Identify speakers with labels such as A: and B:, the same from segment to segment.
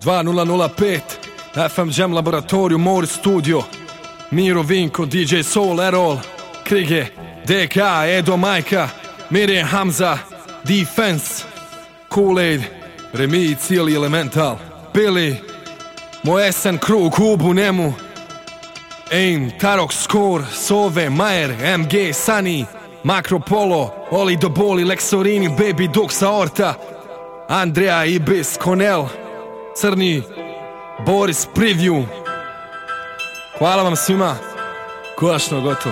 A: 2005 FM Jam Laboratorium Morris Studio. Miro Vinko, DJ Soul, Erol Krige, DK, Edo Majka, Mirje Hamza, Defense, Kool-Aid, Remi, cijeli Elemental, Billy, moj SN Crew, Kubu, Nemu, Aim, Tarok, Score, Sove, Majer, MG, Sunny, Makropolo, Oli Doboli, Lexorini, Baby Duxa, Orta, Andrea, Ibis, Konel, Crni, Boris, Preview. Hvala vam svima. Konačno gotovo.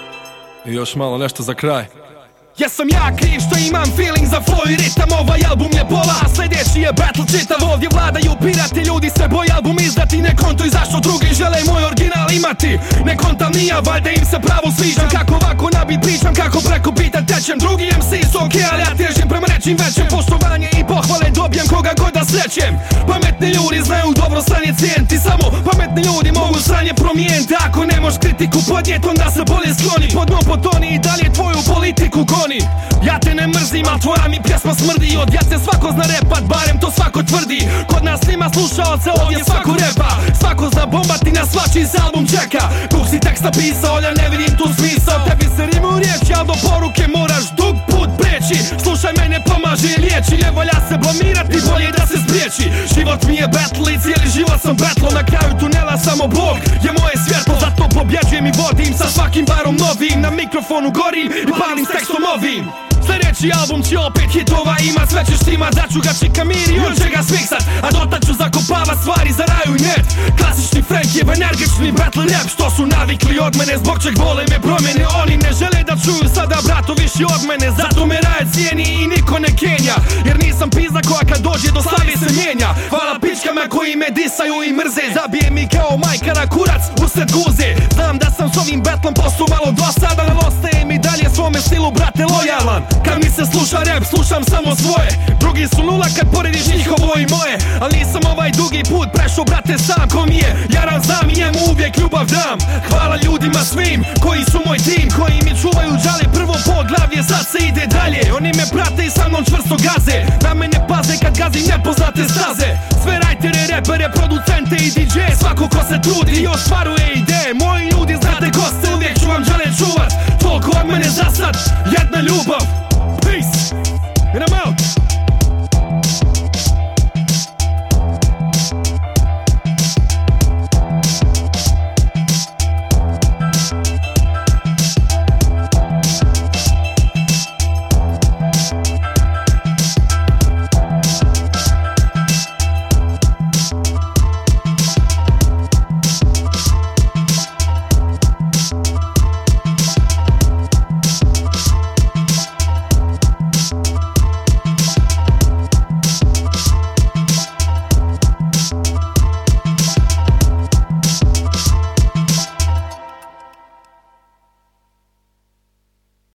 A: I još malo nešto za kraj.
B: Jesam ja kriv što imam feeling za flow i ritam. Ovaj album je pola, a sljedeći je battle čitav. Ovdje vladaju pirati, ljudi se boje album izdati. Ne kontuj zašto drugi žele moj original imati. Ne kontam ni ja, valjda im se pravo sviđam. Kako ovako nabit pričam, kako preko bita tečem. Drugi MC su ok, ali ja težim prema nečim većem. Poštovanje i pohvale dobijem koga god da srećem. Pametni ljudi znaju dobro sranje cijeniti. Samo pametni ljudi mogu sranje promijeniti. Ako ne možeš kritiku podnijet, onda se bolje skloni. Pod dno potoni i dalje tvoju politiku goni. Ja te ne mrzim, al tvoja mi pjesma smrdi. Od djece svako zna repat, barem to svako tvrdi. Kod nas nima slušaoce, ovdje svako repa. Svako zna bombati, na svačiji se album čeka. Dug si tekst napisao, ja ne vidim tu smisao. Tebi se rimu riječi, al do poruke moraš dug put preći. Slušaj, mene pomaže i liječi. Ne volja se blamirati, bolje da se spriječi. Život mi je battle i cijeli život sam battle. Na kraju tunela samo Bog je moje svjetlo. Zato pobjeđujem i vodim, sa svakim barom novim. Na mikrofonu gorim i palim s tekstom ovim. Sljedeći album će opet hitova imat. Sve ćeš imat, da ću ga čikamiri, on će ga smiksat. A dotad ću zakopavat stvari za raju i net. Klasični Frankijev, energični battle rap. Što su navikli od mene, zbog čeg vole me promjene. Oni ne žele da čuju sada brato viši od mene. Zato me raje cijeni i niko ne kenja. Jer nisam pizda koja kad dođe do slave se mijenja. Hvala pičkama koji me disaju i mrze. Zabije mi kao majka na kurac usred guze. Znam da sam s ovim battlom postao malo dosadan, ali ostajem i dalje svome stilu brate lojalan. Kad mi se sluša rap, slušam samo svoje. Drugi su nula kad porediš njihovo i moje. Al nisam ovaj dugi put prešao brate sam. Ko mi je jaran znam i njemu uvijek ljubav dam. Hvala ljudima svim koji su moj tim, koji mi čuvaju džale. Prvo poglavlje, sad se ide dalje. Oni me prate i sa mnom čvrsto gaze. Na mene paze kad gazim nepoznate staze. Sve rajtere, repere, producente i DJ. Svako ko se trudi i ostvaruje ideje. Moji ljudi znate ko ste, uvijek ću vam džale čuvat. Toliko od mene za sad, jedna ljubav.